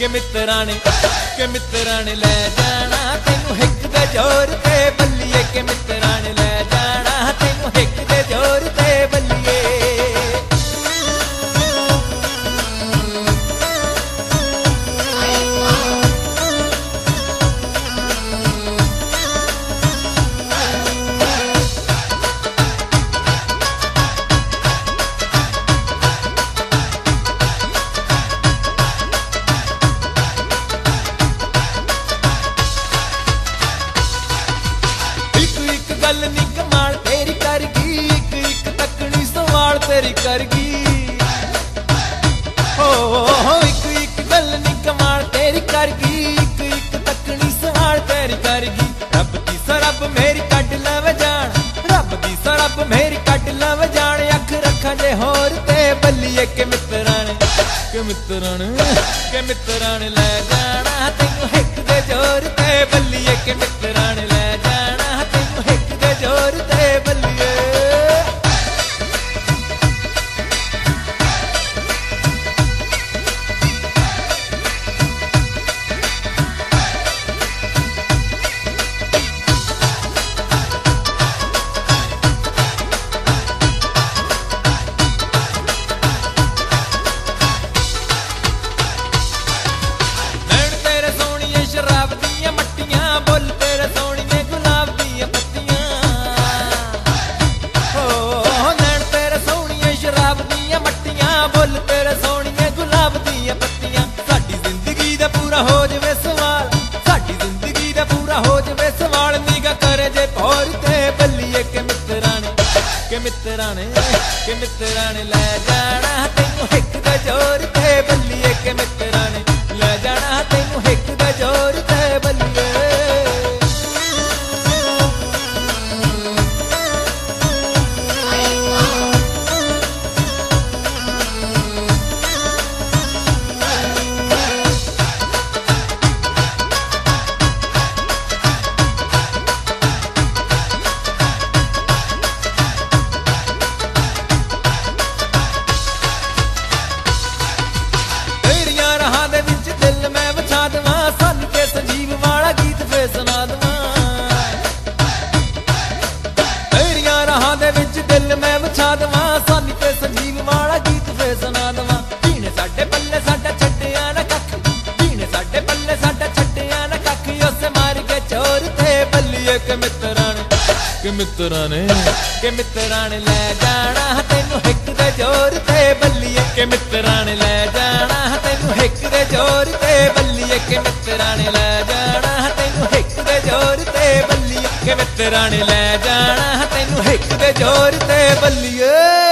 के मित्रां ने ले जाना तैनू हिक दे जोर ते बल्लिए के मित्रां ने ले जाना तैनू हिक दे जोर ते बल्लिए। गल नी कमाल तेरी करगी एक एक तकनी सवाल तेरी करगी हो एक गल नी कमाल तेरी करगी एक एक तकनी सवाल तेरी करगी। रब दी सरब मेरी कट लव जान रब दी सरब मेरी कट लव जान अख रखा जे होर ते बल्लिए के मित्रां ने ले जाना तैनू हिक दे जोर ते बल्लिए के मित्रां ने ले जाना तैनू हिक दे जोर ते बल्लिए। शराब दियां मट्टियां बोल तेरे सोहणिए गुलाब दियां पत्तियां हो नैन तेरे सोहणिए शराब दियां मट्टियां बोल तेरे सोहणिए गुलाब दियां पत्तियां। साडी जिंदगी दा पूरा हो जवे सवाल साडी जिंदगी दा पूरा हो जवे सवाल निगाह करे जे भौर ते बल्लिए के मित्रां ने ले जाना तैनू हिक दे जोर ते बल्लिए के मित्रां ने ले जाना तैनू हिक दे जोर ते बल्लिए। दिल मैं बचा दवा सन के संजीव वाला गीत फे सुना दवा तेरियां राहां दे विच दिल मैं बचा दवा सन के संजीव वाला गीत फे सुना दवा। जीने साडे पल्ले साडा छड्डिया ना कख जीने साडे पल्ले साडा छड्डिया ना कख उस मार के चोर ते बल्लिए के मित्रां ने ले जाना तैनू हिक दे जोर ते बल्लिए के मित्रां ने ले जाना तैनू हिक दे जोर ते बल्लिए के मित्रां ने ले जाना तैनू हिक दे जोर ते बल्लिए के मित्रां ने ले जाना तैनू हिक दे जोर ते बल्लिए।